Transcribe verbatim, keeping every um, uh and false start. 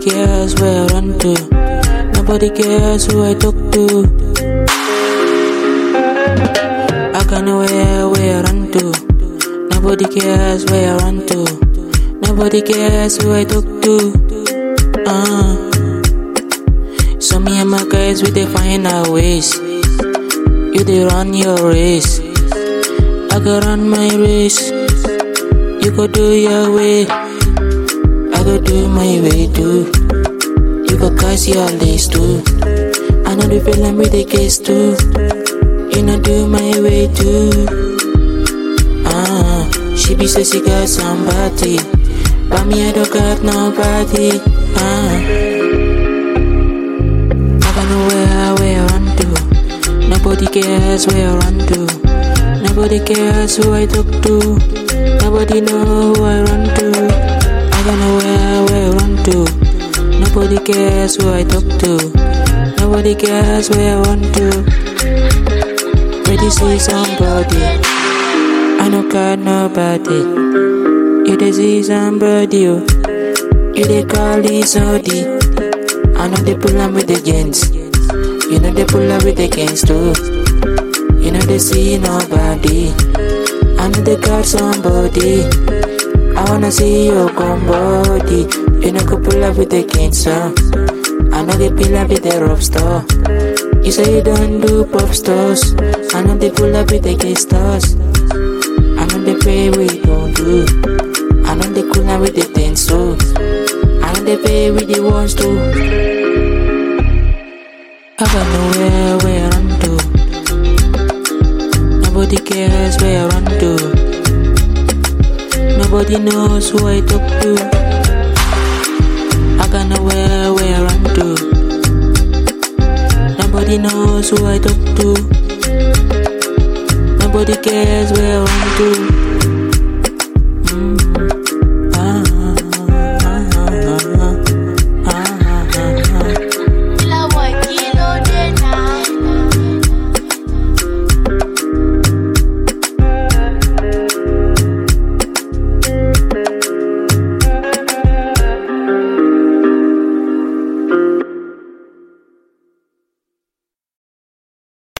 cares where I run to. Nobody cares who I talk to. I got nowhere where I run to. Nobody cares where I run to. Nobody cares who I talk to. Uh. So me and my guys, we dey find our ways. You dey run your race. I go run my race. You go do your way. I go do my way too. You go cast your lace too. I know the feeling with the case too. You know do my way too. Ah, uh, she be say she got somebody, but me I don't got nobody. Ah, uh, I got nowhere where I run to. Nobody cares where I run to. Nobody cares who I talk to. Nobody know who I run to. I got nowhere where I run to. Nobody cares who I talk to. Nobody cares where I run to. Ready see somebody. I don't got nobody. You dey see somebody. Oh. You dey call this Audi. I know they pull up with the gens. You know they pull up with the gangs too. You know they see nobody. I know they got somebody. I wanna see your come body. You know go pull up with the cancer. I know they pull up with the rough store. You say you don't do pop stores. I know they pull up with the gay stars. I know they pay we don't do. I know they cool up with the dance too. I know they pay with the ones too. I got nowhere where I run to. Nobody cares where I run to. Nobody knows who I talk to. I got nowhere where I run to. Nobody knows who I talk to. Nobody cares where I run to.